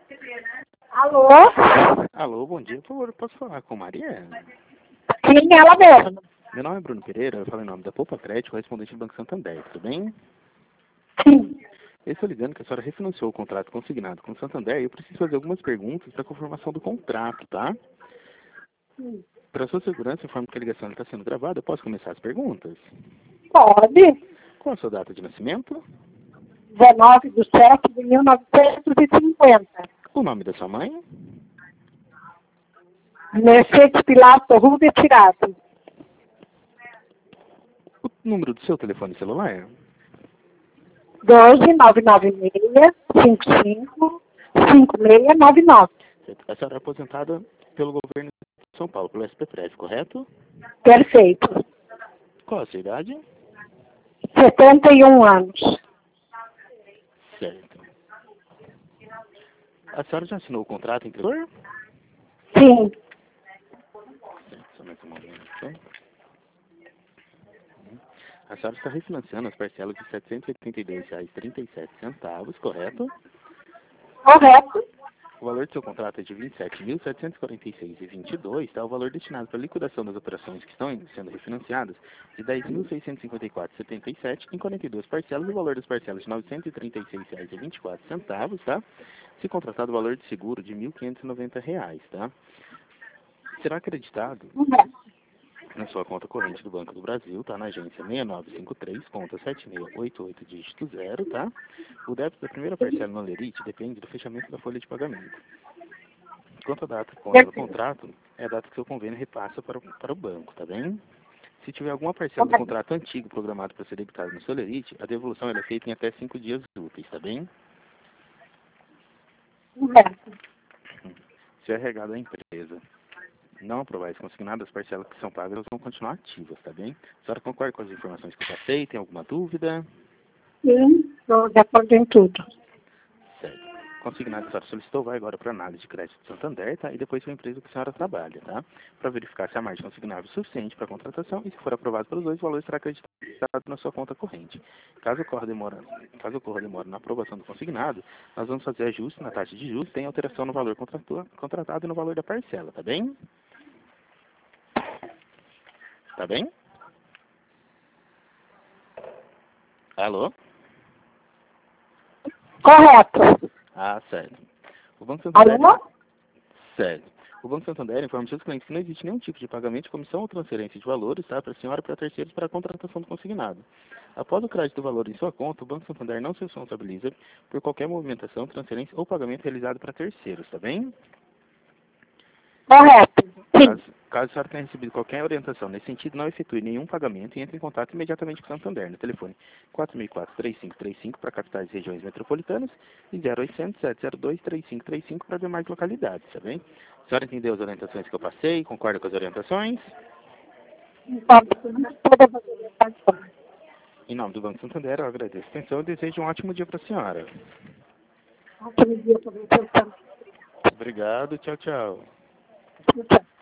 Alô? Alô, bom dia. Por favor, posso falar com Maria? Sim, ela mesma. Meu nome é Bruno Pereira, eu falo em nome da Poupa Crédito, correspondente do Banco Santander, tudo bem? Sim. Eu estou ligando que a senhora refinanciou o contrato consignado com o Santander e eu preciso fazer algumas perguntas para confirmação do contrato, tá? Para sua segurança, informo que a ligação está sendo gravada, eu posso começar as perguntas? Pode. Qual a sua data de nascimento? 19/7/1950. O nome da sua mãe? Mercedes Pilar Torruda Tirado. O número do seu telefone celular? 12-996-55-5699. A senhora é aposentada pelo governo de São Paulo, pelo SPPREV, correto? Perfeito. Qual a sua idade? 71 anos. Certo. A senhora já assinou o contrato em credor? Sim. Certo, só mais um momento. A senhora está refinanciando as parcelas de R$ 782,37, correto? Correto. O valor do seu contrato é de R$ 27.746,22, tá? O valor destinado para a liquidação das operações que estão sendo refinanciadas de R$ 10.654,77 em 42 parcelas, o valor das parcelas de R$ 936,24, tá? Se contratado o valor de seguro de R$ 1.590, tá? Será acreditado na sua conta corrente do Banco do Brasil, tá? Na agência 6953, conta 7688, dígito 0, tá? O débito da primeira parcela no Lerite depende do fechamento da folha de pagamento. Quanto à data do contrato, é a data que seu convênio repassa para o banco, tá bem? Se tiver alguma parcela do contrato antigo programado para ser debitado no seu Lerite, a devolução é feita em até 5 dias úteis, tá bem? Correto. Se é regado à empresa não aprovar esse consignado, as parcelas que são pagas vão continuar ativas, tá bem? A senhora concorda com as informações que eu passei? Tem alguma dúvida? Sim, estou de acordo em tudo. Certo. Consignado que a senhora solicitou vai agora para a análise de crédito do Santander, tá? E depois para a empresa que a senhora trabalha, tá? Para verificar se a margem consignável é suficiente para a contratação e se for aprovado pelos dois, o valor será acreditado na sua conta corrente. Caso ocorra demora na aprovação do consignado, nós vamos fazer ajuste na taxa de juros, tem alteração no valor contratado e no valor da parcela, tá bem? Tá bem? Alô? Correto. Ah, certo. O Banco Santander... Alô? Certo. O Banco Santander informa aos seus clientes que não existe nenhum tipo de pagamento de comissão ou transferência de valores, tá? Para a senhora e para terceiros para a contratação do consignado. Após o crédito do valor em sua conta, o Banco Santander não se responsabiliza por qualquer movimentação, transferência ou pagamento realizado para terceiros, tá bem? Correto. Sim. Caso a senhora tenha recebido qualquer orientação nesse sentido, não efetue nenhum pagamento e entre em contato imediatamente com o Santander, no telefone 4004-3535 para capitais e regiões metropolitanas e 0800-702-3535 para demais localidades, tá bem? A senhora entendeu as orientações que eu passei? Concorda com as orientações? Em nome do Banco Santander, eu agradeço a atenção e desejo um ótimo dia para a senhora. Ótimo dia para você. Obrigado, tchau, tchau. Tchau.